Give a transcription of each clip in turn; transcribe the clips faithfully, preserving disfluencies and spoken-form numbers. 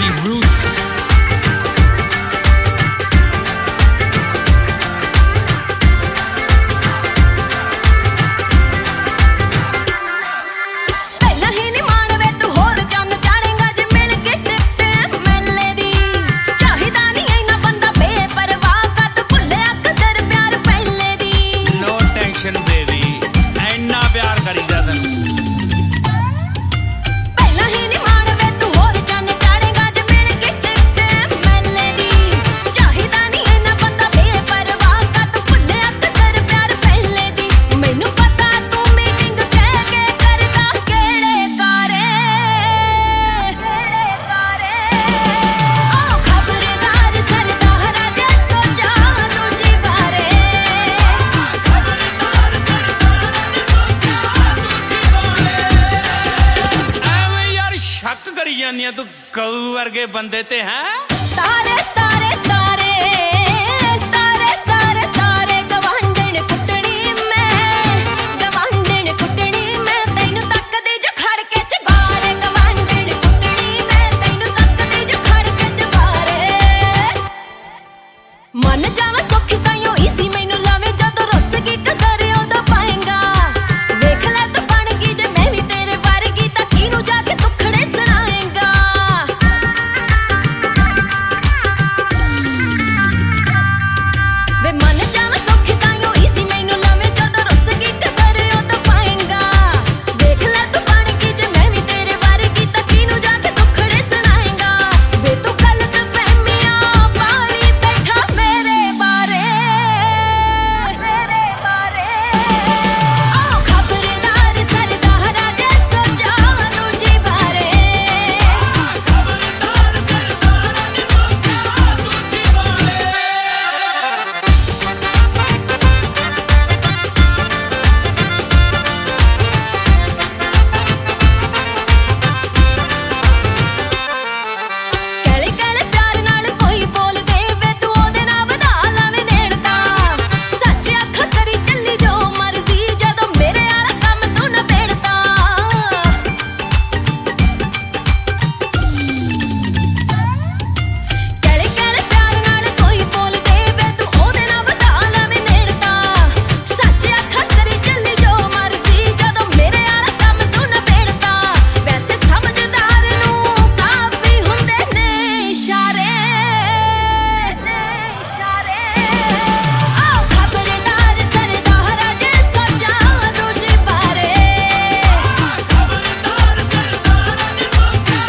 Gucci Roots. तू कऊ वर्गे बंदे ते हैं तारे तारे तारे तारे तारे तारे गवांडन कुटनी में गवांडन कुटनी में तैनू तक दे जो खड़ के चबारे गवांडन कुटनी में तैनू तक दे जो खड़ के चबारे मन जावे सुखी ताइयों इसी मैनू लावे जदों रुस गई कदर उदों पाएगा वेख ले तू बन गई जे मैं भी तेरे वर्गी तां किनू जाके दुखड़े सुनाएगा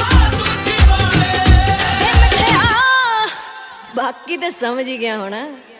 बाकी तो समझ ही गया होना।